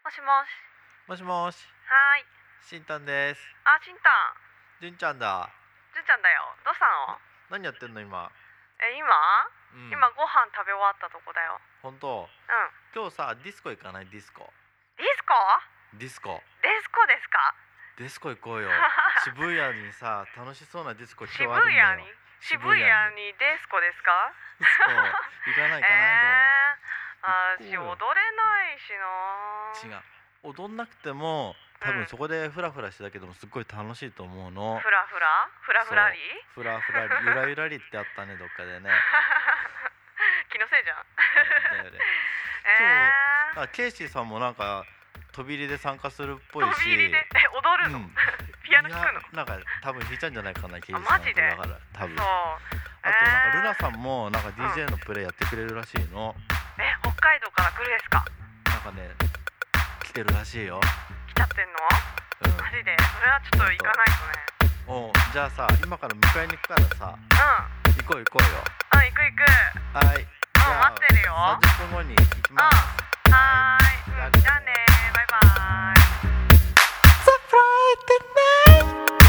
もしもし。 もしもし、 はーい。 しんたんです。 あ、しんたん。 じゅんちゃんだ。 じゅんちゃんだよ。どうしたの？ 何やってんの今？ 今ご飯食べ終わったとこだよ。 ほんと？ うん。 今日さ、ディスコ行かない？ディスコ。 ディスコ？ ディスコ。 デスコですか？ ディスコ行こうよ。渋谷にさ、楽しそうなディスコ今渋日あるんだよ。 谷に渋谷にデスコですか？ ディスコ行かない私行こうよ踊れないしな。 どう？違う。踊んなくても多分そこでフラフラしてたけどもすっごい楽しいと思うの。 フラフラ？フラフラリ？ フラフラリ、ゆらゆらりってあったね、どっかでね。 気のせいじゃん。 だよね。今日ケイシーさんもなんか飛び入りで参加するっぽいし。 飛び入りで踊るの？ピアノ弾くの？ なんか多分弾いちゃうんじゃないかな、ケイシーさん。 マジで？ だから多分。 そう。 あとなんかルナさんもなんか DJ のプレイやってくれるらしいの。 北海道から来るですか？ なんかね、来てるらしいよ。 来ちゃってんの？マジで？それはちょっと行かないとね。 じゃあさ、今から迎えに行くからさ、行こうよ。 行く。 はい。 待ってるよ。 30分後に行きます。 はーい。じゃあね。バイバーイ。 サプライズ